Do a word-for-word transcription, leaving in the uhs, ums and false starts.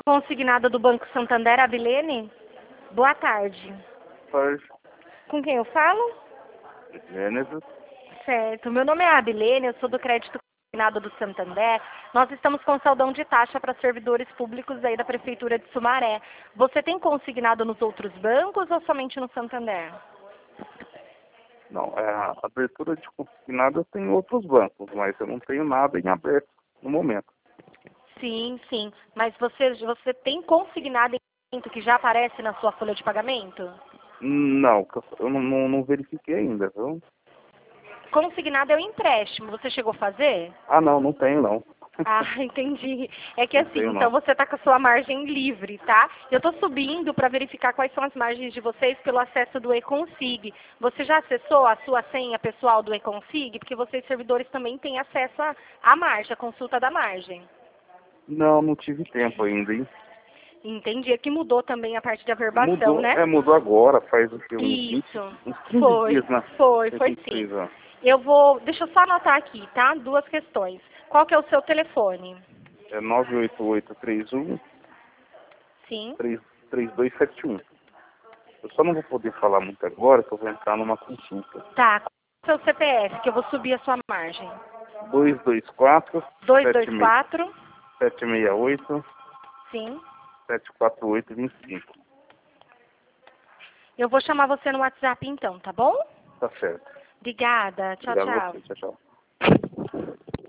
Consignada do Banco Santander, Abilene? Boa tarde. Faz. Com quem eu falo? Gênesis. Certo. Meu nome é Abilene, eu sou do crédito consignado do Santander. Nós estamos com saudão de taxa para servidores públicos aí da Prefeitura de Sumaré. Você tem consignado nos outros bancos ou somente no Santander? Não, é, a abertura de consignado tem outros bancos, mas eu não tenho nada em aberto no momento. Sim, sim. Mas você, você tem consignado em que já aparece na sua folha de pagamento? Não, eu não, não, não verifiquei ainda, viu? Consignado é o empréstimo. Você chegou a fazer? Ah, não, não tenho não. Ah, entendi. É que Não assim, tenho então não. você está com a sua margem livre, tá? Eu estou subindo para verificar quais são as margens de vocês pelo acesso do eConsig. Você já acessou a sua senha pessoal do eConsig? Porque vocês, servidores, também têm acesso à à margem, à consulta da margem. Não, não tive tempo ainda, hein? Entendi. É que mudou também a parte de averbação, Mudou, né? é, mudou agora, faz o quê? Uns vinte, Isso. uns quinze Foi, dias, né? foi, Tem foi vinte e sim. seis, ó. Eu vou, deixa eu só anotar aqui, tá? Duas questões. Qual que é o seu telefone? É nove oito oito três um Sim. três dois sete um. Eu só não vou poder falar muito agora, que eu vou entrar numa consulta. Tá. Qual é o seu C P F, que eu vou subir a sua margem? dois dois quatro, Dois sete dois quatro. seis oito, Sim. sete quatro oito, dois cinco. Eu vou chamar você no WhatsApp então, tá bom? Tá certo. Obrigada. Tchau, Obrigado a tchau. você. Tchau, tchau.